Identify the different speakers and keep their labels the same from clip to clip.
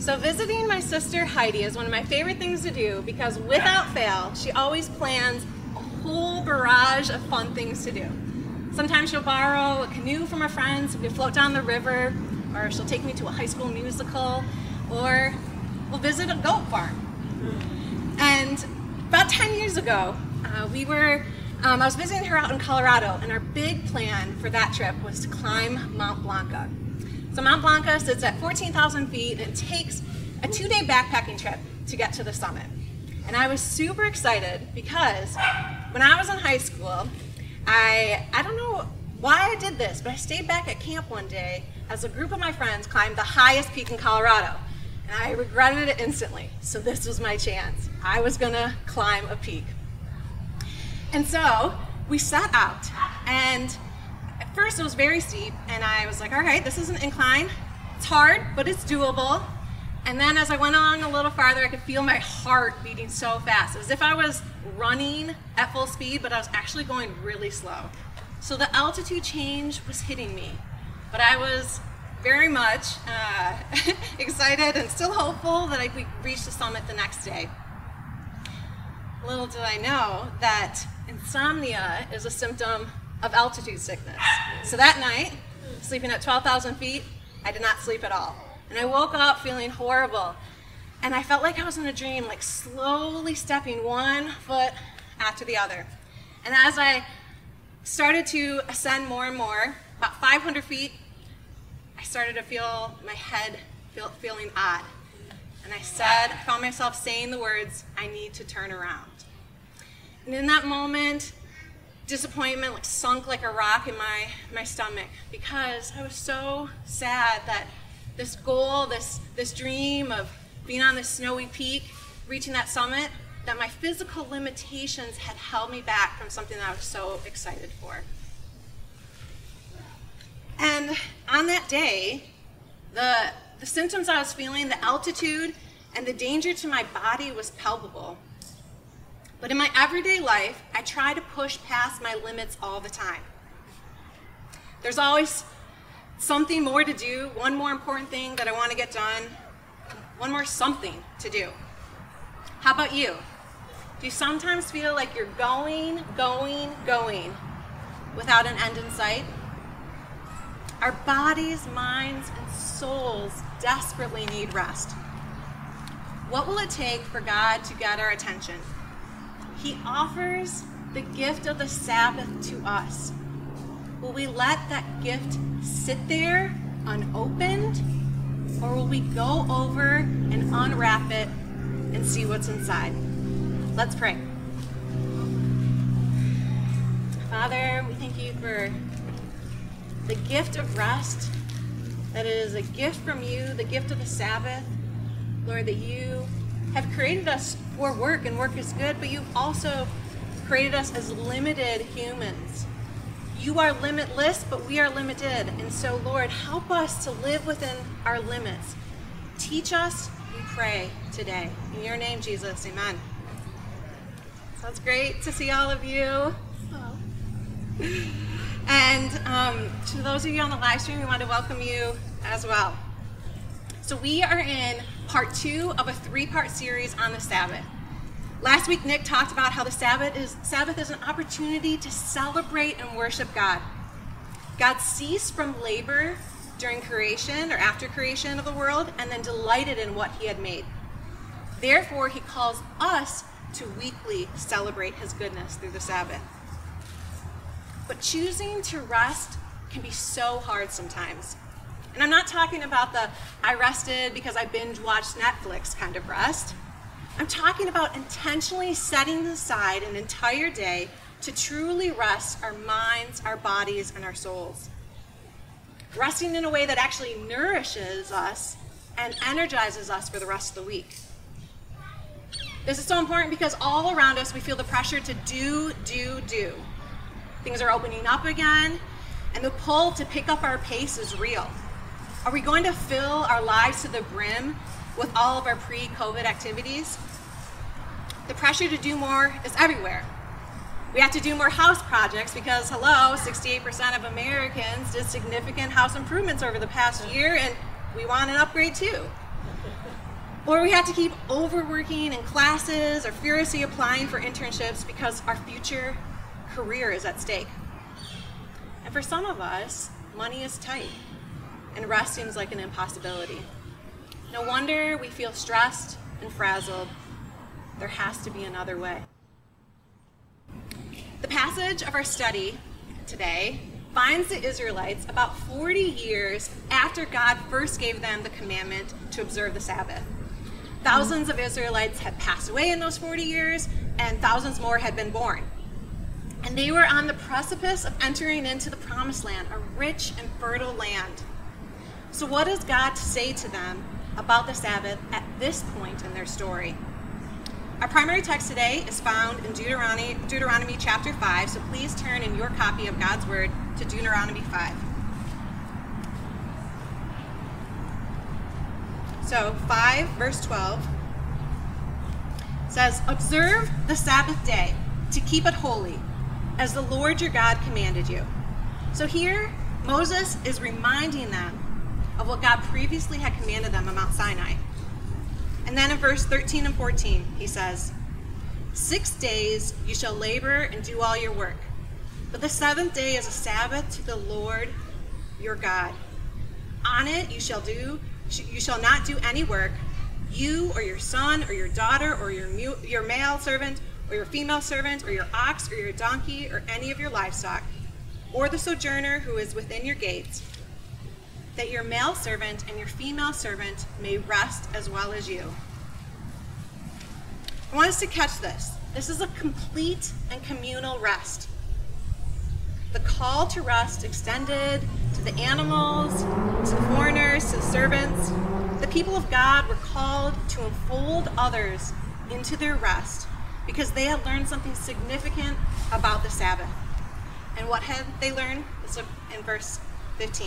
Speaker 1: So visiting my sister Heidi is one of my favorite things to do because without fail, she always plans a whole barrage of fun things to do. Sometimes she'll borrow a canoe from her friends, we can float down the river, or she'll take me to a high school musical, or we'll visit a goat farm. And about 10 years ago, I was visiting her out in Colorado, and our big plan for that trip was to climb Mount Blanca. So Mount Blanca sits at 14,000 feet, and it takes a 2-day backpacking trip to get to the summit. And I was super excited because when I was in high school, I don't know why I did this, but I stayed back at camp one day as a group of my friends climbed the highest peak in Colorado. And I regretted it instantly, so this was my chance. I was gonna climb a peak. And so we set out, and at first it was very steep, and I was like, all right, this is an incline. It's hard, but it's doable. And then as I went along a little farther, I could feel my heart beating so fast, as if I was running at full speed, but I was actually going really slow. So the altitude change was hitting me, but I was very much excited and still hopeful that I could reach the summit the next day. Little did I know that insomnia is a symptom of altitude sickness. So that night, sleeping at 12,000 feet, I did not sleep at all. And I woke up feeling horrible. And I felt like I was in a dream, like slowly stepping one foot after the other. And as I started to ascend more and more, about 500 feet, I started to feel my head feeling odd. And I found myself saying the words, I need to turn around. And in that moment, disappointment sunk like a rock in my stomach, because I was so sad that this goal, this dream of being on this snowy peak, reaching that summit, that my physical limitations had held me back from something that I was so excited for. And on that day, the symptoms I was feeling, the altitude, and the danger to my body was palpable. But in my everyday life, I try to push past my limits all the time. There's always something more to do, one more important thing that I want to get done, one more something to do. How about you? Do you sometimes feel like you're going without an end in sight? Our bodies, minds, and souls desperately need rest. What will it take for God to get our attention? He offers the gift of the Sabbath to us. Will we let that gift sit there unopened, or will we go over and unwrap it and see what's inside? Let's pray. Father, we thank you for the gift of rest, that it is a gift from you, the gift of the Sabbath. Lord, that you have created us for work, and work is good, but you've also created us as limited humans. You are limitless, but we are limited. And so, Lord, help us to live within our limits. Teach us, we pray today. In your name, Jesus, amen. So it's great to see all of you. And to those of you on the live stream, we want to welcome you as well. So we are in part 2 of a 3-part series on the Sabbath. Last week, Nick talked about how the Sabbath is an opportunity to celebrate and worship God. God ceased from labor during creation or after creation of the world, and then delighted in what he had made. Therefore, he calls us to weekly celebrate his goodness through the Sabbath. But choosing to rest can be so hard sometimes. And I'm not talking about the I rested because I binge watched Netflix kind of rest. I'm talking about intentionally setting aside an entire day to truly rest our minds, our bodies, and our souls. Resting in a way that actually nourishes us and energizes us for the rest of the week. This is so important because all around us we feel the pressure to do. Things are opening up again, and the pull to pick up our pace is real. Are we going to fill our lives to the brim with all of our pre-COVID activities? The pressure to do more is everywhere. We have to do more house projects because, 68% of Americans did significant house improvements over the past year, and we want an upgrade too. Or we have to keep overworking in classes or furiously applying for internships because our future career is at stake. And for some of us, money is tight and rest seems like an impossibility. No wonder we feel stressed and frazzled. There has to be another way. The passage of our study today finds the Israelites about 40 years after God first gave them the commandment to observe the Sabbath. Thousands of Israelites had passed away in those 40 years, and thousands more had been born. And they were on the precipice of entering into the promised land, a rich and fertile land. So what does God say to them about the Sabbath at this point in their story? Our primary text today is found in Deuteronomy chapter 5, so please turn in your copy of God's Word to Deuteronomy 5. So 5 verse 12 says, "Observe the Sabbath day to keep it holy, as the Lord your God commanded you." So here, Moses is reminding them of what God previously had commanded them on Mount Sinai. And then in verse 13 and 14, he says, 6 days you shall labor and do all your work, but the seventh day is a Sabbath to the Lord your God. On it you shall not do any work, you or your son or your daughter or your male servant or your female servant or your ox or your donkey or any of your livestock, or the sojourner who is within your gates, that your male servant and your female servant may rest as well as you. I want us to catch this. This is a complete and communal rest. The call to rest extended to the animals, to the foreigners, to the servants. The people of God were called to enfold others into their rest because they had learned something significant about the Sabbath. And what had they learned? Let's look in verse 15.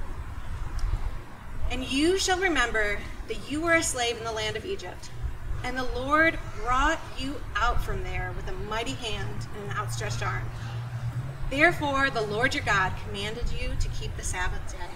Speaker 1: "And you shall remember that you were a slave in the land of Egypt, and the Lord brought you out from there with a mighty hand and an outstretched arm. Therefore, the Lord your God commanded you to keep the Sabbath day."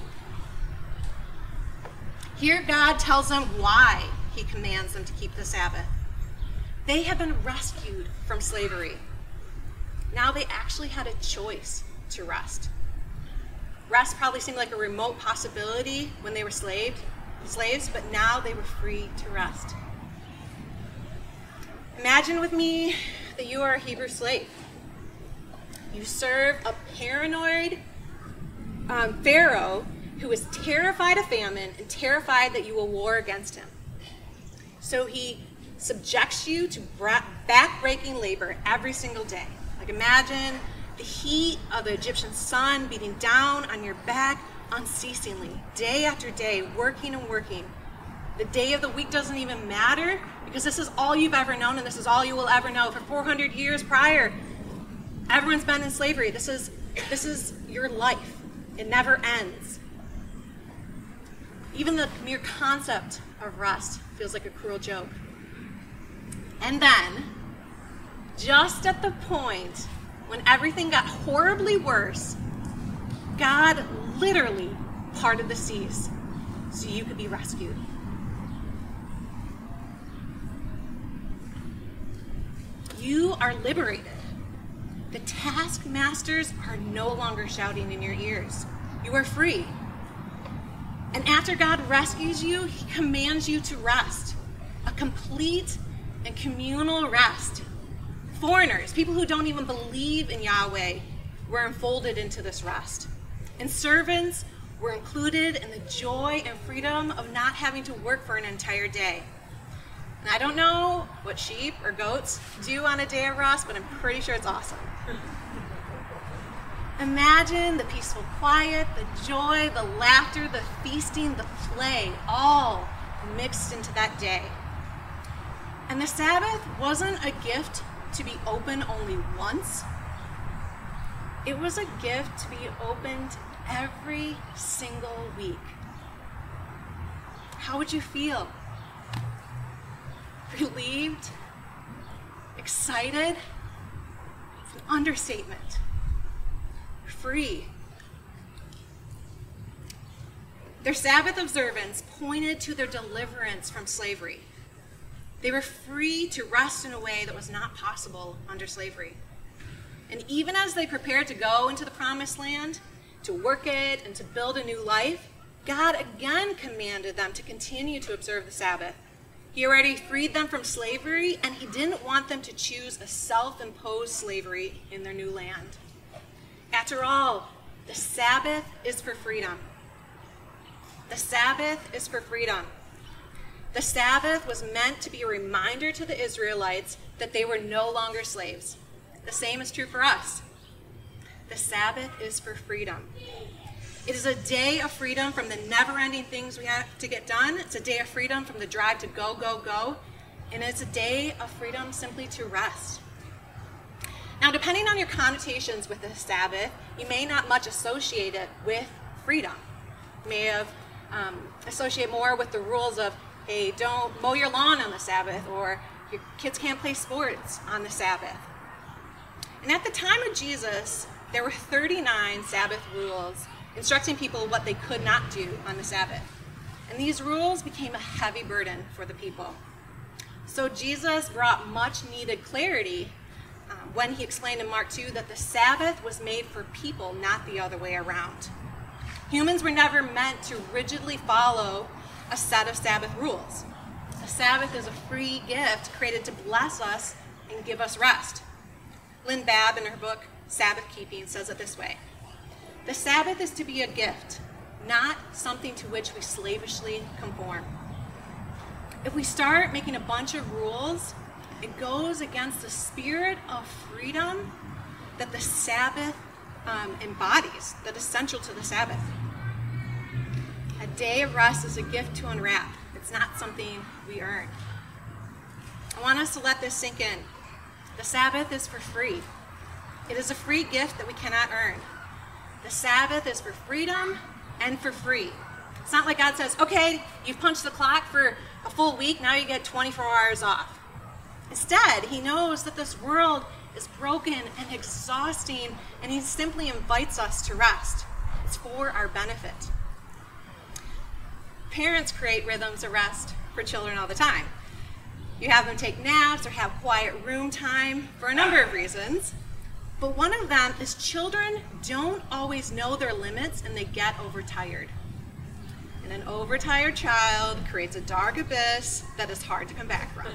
Speaker 1: Here, God tells them why he commands them to keep the Sabbath. They have been rescued from slavery. Now they actually had a choice to rest. Rest probably seemed like a remote possibility when they were slaves, but now they were free to rest. Imagine with me that you are a Hebrew slave. You serve a paranoid Pharaoh who is terrified of famine and terrified that you will war against him. So he subjects you to back-breaking labor every single day. Like imagine the heat of the Egyptian sun beating down on your back unceasingly, day after day, working and working. The day of the week doesn't even matter because this is all you've ever known and this is all you will ever know. For 400 years prior, everyone's been in slavery. This is your life. It never ends. Even the mere concept of rest feels like a cruel joke. And then, just at the point when everything got horribly worse, God literally parted the seas so you could be rescued. You are liberated. The taskmasters are no longer shouting in your ears. You are free. And after God rescues you, he commands you to rest. A complete and communal rest. Foreigners, people who don't even believe in Yahweh, were enfolded into this rest. And servants were included in the joy and freedom of not having to work for an entire day. And I don't know what sheep or goats do on a day of rest, but I'm pretty sure it's awesome. Imagine the peaceful quiet, the joy, the laughter, the feasting, the play, all mixed into that day. And the Sabbath wasn't a gift to be open only once. It was a gift to be opened every single week. How would you feel? Relieved? Excited? It's an understatement. Free. Their Sabbath observance pointed to their deliverance from slavery. They were free to rest in a way that was not possible under slavery. And even as they prepared to go into the promised land, to work it and to build a new life, God again commanded them to continue to observe the Sabbath. He already freed them from slavery, and he didn't want them to choose a self-imposed slavery in their new land. After all, the Sabbath is for freedom. The Sabbath is for freedom. The Sabbath was meant to be a reminder to the Israelites that they were no longer slaves. The same is true for us. The Sabbath is for freedom. It is a day of freedom from the never-ending things we have to get done. It's a day of freedom from the drive to go, go, go. And it's a day of freedom simply to rest. Now, depending on your connotations with the Sabbath, you may not much associate it with freedom. You may have associate more with the rules of, hey, don't mow your lawn on the Sabbath, or your kids can't play sports on the Sabbath. And at the time of Jesus, there were 39 Sabbath rules instructing people what they could not do on the Sabbath. And these rules became a heavy burden for the people. So Jesus brought much needed clarity when he explained in Mark 2 that the Sabbath was made for people, not the other way around. Humans were never meant to rigidly follow a set of Sabbath rules. The Sabbath is a free gift created to bless us and give us rest. Lynn Babb, in her book, Sabbath Keeping, says it this way: the Sabbath is to be a gift, not something to which we slavishly conform. If we start making a bunch of rules, it goes against the spirit of freedom that the Sabbath embodies, that is central to the Sabbath. A day of rest is a gift to unwrap. It's not something we earn. I want us to let this sink in. The Sabbath is for free. It is a free gift that we cannot earn. The Sabbath is for freedom and for free. It's not like God says, okay, you've punched the clock for a full week, now you get 24 hours off. Instead, he knows that this world is broken and exhausting, and he simply invites us to rest. It's for our benefit. Parents create rhythms of rest for children all the time. You have them take naps or have quiet room time for a number of reasons. But one of them is children don't always know their limits and they get overtired. And an overtired child creates a dark abyss that is hard to come back from.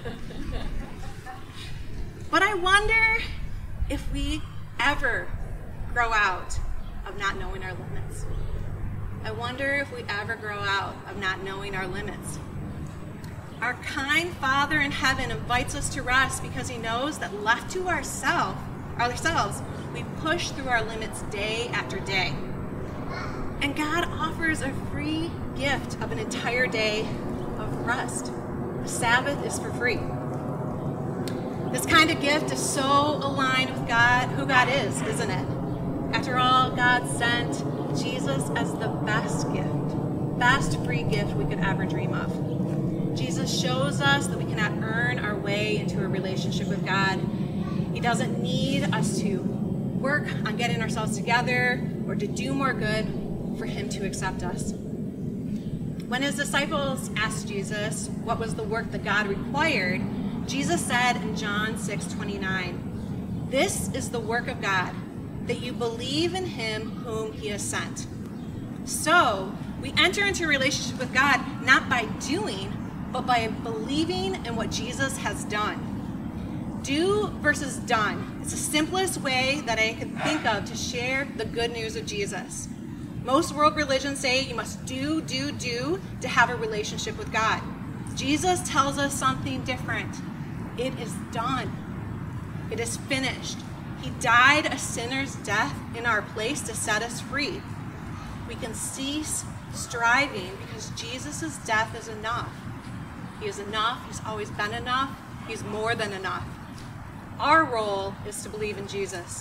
Speaker 1: But I wonder if we ever grow out of not knowing our limits. I wonder if we ever grow out of not knowing our limits. Our kind Father in heaven invites us to rest because he knows that left to ourselves, we push through our limits day after day. And God offers a free gift of an entire day of rest. The Sabbath is for free. This kind of gift is so aligned with God, who God is, isn't it? After all, God sent Jesus as the best gift, best free gift we could ever dream of. Jesus shows us that we cannot earn our way into a relationship with God. He doesn't need us to work on getting ourselves together or to do more good for him to accept us. When his disciples asked Jesus what was the work that God required, Jesus said in John 6:29, "This is the work of God, that you believe in him whom he has sent." So we enter into a relationship with God not by doing, but by believing in what Jesus has done. Do versus done. It's the simplest way that I could think of to share the good news of Jesus. Most world religions say you must do to have a relationship with God. Jesus tells us something different. It is done. It is finished. He died a sinner's death in our place to set us free. We can cease striving because Jesus' death is enough. He is enough. He's always been enough. He's more than enough. Our role is to believe in Jesus.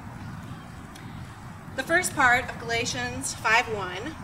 Speaker 1: The first part of Galatians 5:1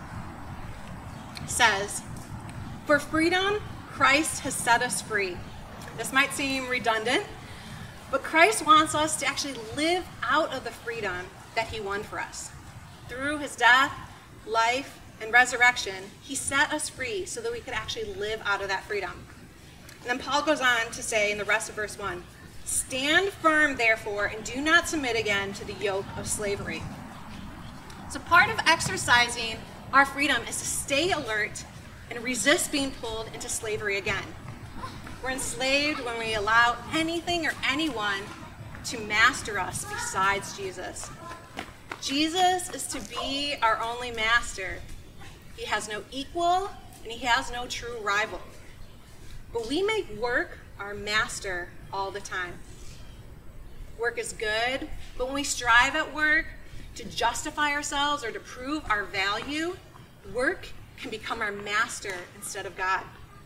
Speaker 1: says, "For freedom, Christ has set us free." This might seem redundant, but Christ wants us to actually live out of the freedom that he won for us through his death, life, and resurrection, he set us free so that we could actually live out of that freedom. And then Paul goes on to say in the rest of verse 1, stand firm, therefore, and do not submit again to the yoke of slavery. So part of exercising our freedom is to stay alert and resist being pulled into slavery again. We're enslaved when we allow anything or anyone to master us besides Jesus. Jesus is to be our only master. He has no equal and he has no true rival. But we make work our master all the time. Work is good, but when we strive at work to justify ourselves or to prove our value, work can become our master instead of God.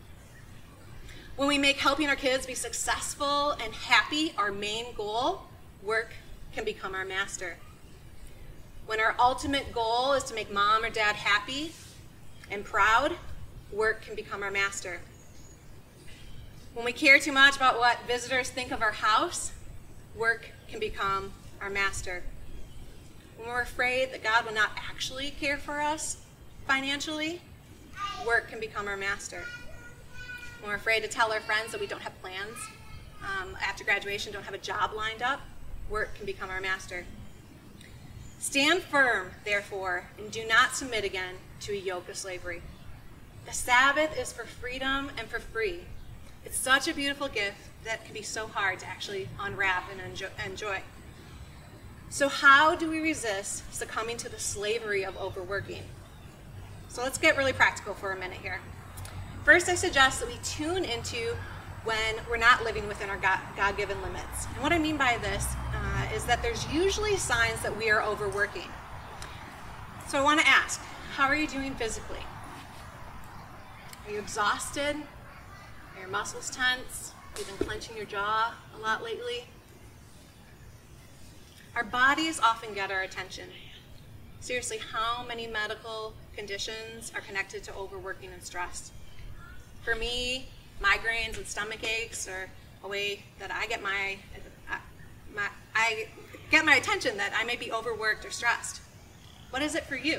Speaker 1: When we make helping our kids be successful and happy our main goal, work can become our master. When our ultimate goal is to make mom or dad happy and proud, work can become our master. When we care too much about what visitors think of our house, work can become our master. When we're afraid that God will not actually care for us financially, work can become our master. When we're afraid to tell our friends that we don't have plans after graduation, don't have a job lined up, work can become our master. Stand firm, therefore, and do not submit again to a yoke of slavery. The Sabbath is for freedom and for free. It's such a beautiful gift that can be so hard to actually unwrap and enjoy. So how do we resist succumbing to the slavery of overworking? So let's get really practical for a minute here. First, I suggest that we tune into when we're not living within our God-given limits. And what I mean by this is that there's usually signs that we are overworking. So I want to ask, how are you doing physically? Are you exhausted? Are your muscles tense? You've been clenching your jaw a lot lately? Our bodies often get our attention. Seriously, how many medical conditions are connected to overworking and stress? For me, migraines and stomach aches are a way that I get my attention that I may be overworked or stressed. What is it for you?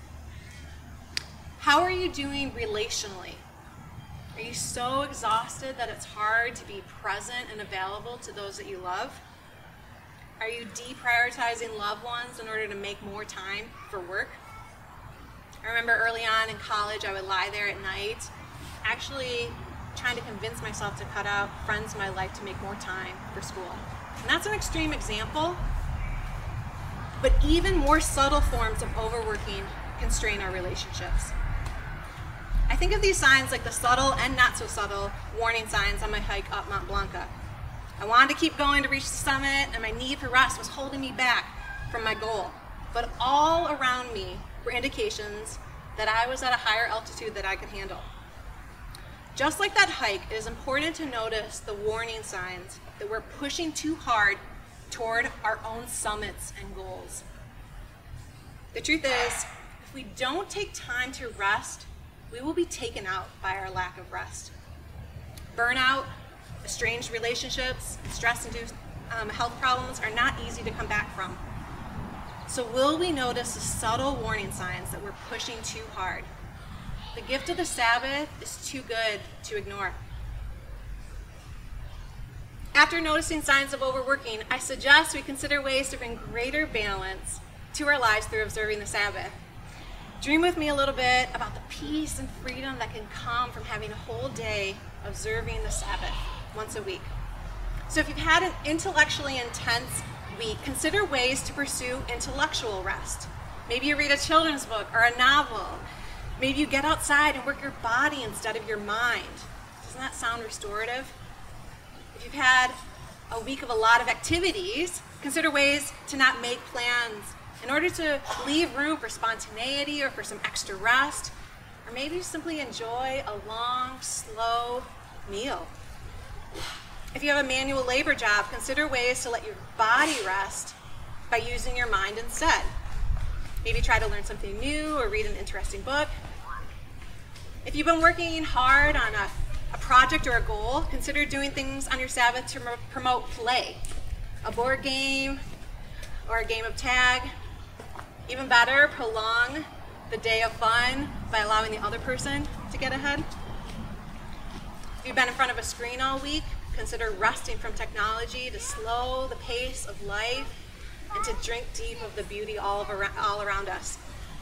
Speaker 1: How are you doing relationally? Are you so exhausted that it's hard to be present and available to those that you love? Are you deprioritizing loved ones in order to make more time for work? I remember early on in college, I would lie there at night, actually trying to convince myself to cut out friends in my life to make more time for school. And that's an extreme example, but even more subtle forms of overworking can strain our relationships. I think of these signs like the subtle and not so subtle warning signs on my hike up Mount Blanca. I wanted to keep going to reach the summit, and my need for rest was holding me back from my goal. But all around me were indications that I was at a higher altitude that I could handle. Just like that hike, it is important to notice the warning signs that we're pushing too hard toward our own summits and goals. The truth is, if we don't take time to rest, we will be taken out by our lack of rest. Burnout, estranged relationships, stress-induced health problems are not easy to come back from. So will we notice the subtle warning signs that we're pushing too hard? The gift of the Sabbath is too good to ignore. After noticing signs of overworking, I suggest we consider ways to bring greater balance to our lives through observing the Sabbath. Dream with me a little bit about the peace and freedom that can come from having a whole day observing the Sabbath once a week. So if you've had an intellectually intense week, consider ways to pursue intellectual rest. Maybe you read a children's book or a novel. Maybe you get outside and work your body instead of your mind. Doesn't that sound restorative? If you've had a week of a lot of activities, consider ways to not make plans in order to leave room for spontaneity or for some extra rest, or maybe simply enjoy a long, slow meal. If you have a manual labor job, consider ways to let your body rest by using your mind instead. Maybe try to learn something new or read an interesting book. If you've been working hard on a project or a goal, consider doing things on your Sabbath to promote play. A board game or a game of tag. Even better, prolong the day of fun by allowing the other person to get ahead. If you've been in front of a screen all week, consider resting from technology to slow the pace of life and to drink deep of the beauty all around us.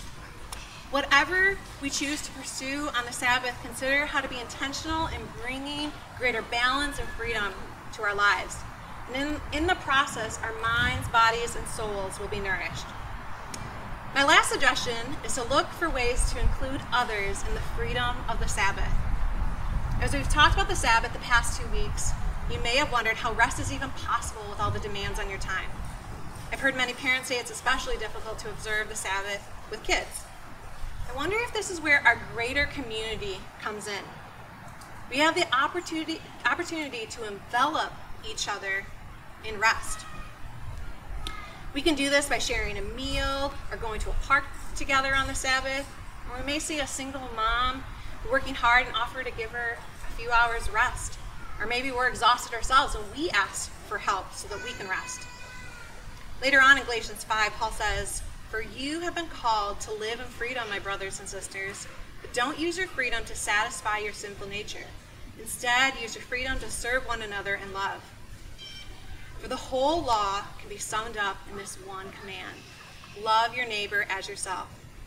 Speaker 1: Whatever we choose to pursue on the Sabbath, consider how to be intentional in bringing greater balance and freedom to our lives. And in the process, our minds, bodies, and souls will be nourished. My last suggestion is to look for ways to include others in the freedom of the Sabbath. As we've talked about the Sabbath the past 2 weeks, you may have wondered how rest is even possible with all the demands on your time. I've heard many parents say it's especially difficult to observe the Sabbath with kids. I wonder if this is where our greater community comes in. We have the opportunity to envelop each other in rest. We can do this by sharing a meal or going to a park together on the Sabbath. Or we may see a single mom working hard and offer to give her a few hours rest. Or maybe we're exhausted ourselves and we ask for help so that we can rest. Later on in Galatians 5, Paul says, "For you have been called to live in freedom, my brothers and sisters, but don't use your freedom to satisfy your sinful nature. Instead, use your freedom to serve one another in love. For the whole law can be summed up in this one command: love your neighbor as yourself."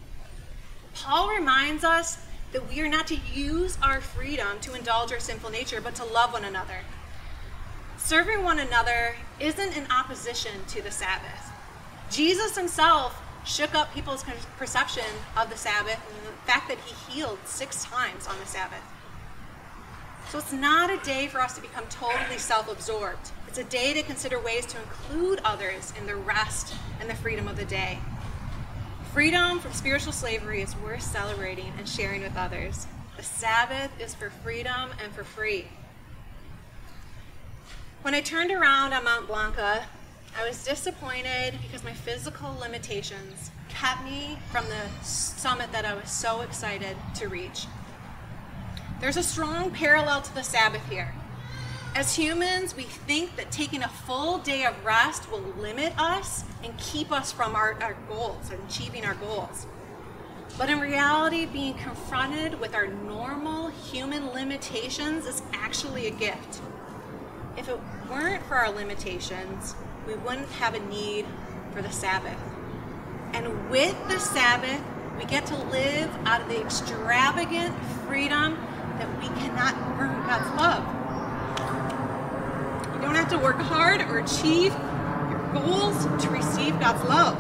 Speaker 1: Paul reminds us that we are not to use our freedom to indulge our sinful nature, but to love one another. Serving one another isn't in opposition to the Sabbath. Jesus himself shook up people's perception of the Sabbath and the fact that he healed 6 times on the Sabbath. So it's not a day for us to become totally self-absorbed. It's a day to consider ways to include others in the rest and the freedom of the day. Freedom from spiritual slavery is worth celebrating and sharing with others. The Sabbath is for freedom and for free. When I turned around on Mount Blanca, I was disappointed because my physical limitations kept me from the summit that I was so excited to reach. There's a strong parallel to the Sabbath here. As humans, we think that taking a full day of rest will limit us and keep us from our goals and achieving our goals. But in reality, being confronted with our normal human limitations is actually a gift. If it weren't for our limitations, we wouldn't have a need for the Sabbath. And with the Sabbath, we get to live out of the extravagant freedom that we cannot earn God's love. You don't have to work hard or achieve your goals to receive God's love.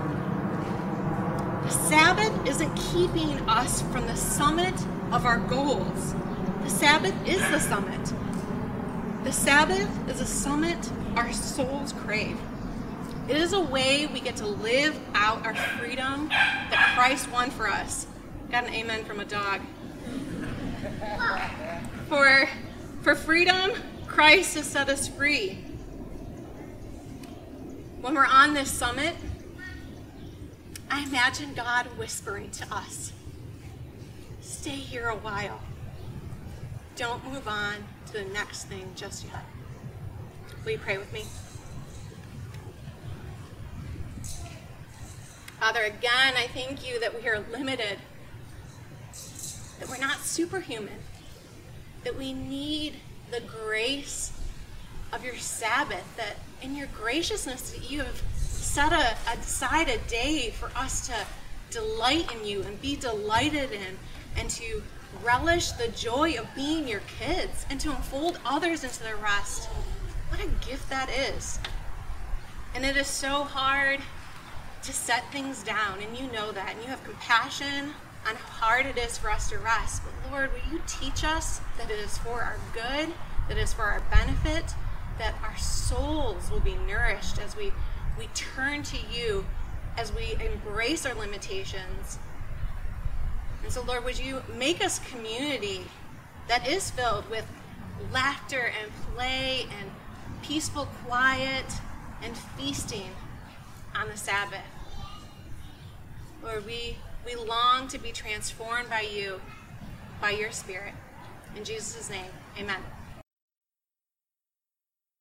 Speaker 1: The Sabbath isn't keeping us from the summit of our goals. The Sabbath is the summit. The Sabbath is a summit our souls crave. It is a way we get to live out our freedom that Christ won for us. Got an amen from a dog. For freedom, Christ has set us free. When we're on this summit, I imagine God whispering to us, "Stay here a while. Don't move on to the next thing just yet." Will you pray with me? Father, again, I thank you that we are limited, that we're not superhuman, that we need the grace of your Sabbath, that in your graciousness that you have set aside a day for us to delight in you and be delighted in, and to relish the joy of being your kids and to enfold others into their rest. What a gift that is. And it is so hard to set things down, and you know that, and you have compassion on how hard it is for us to rest. But Lord, will you teach us that it is for our good, that it is for our benefit, that our souls will be nourished as we turn to you, as we embrace our limitations. And so Lord, would you make us community that is filled with laughter and play and peaceful quiet and feasting on the Sabbath. Lord, we long to be transformed by you, by your Spirit. In Jesus' name, amen.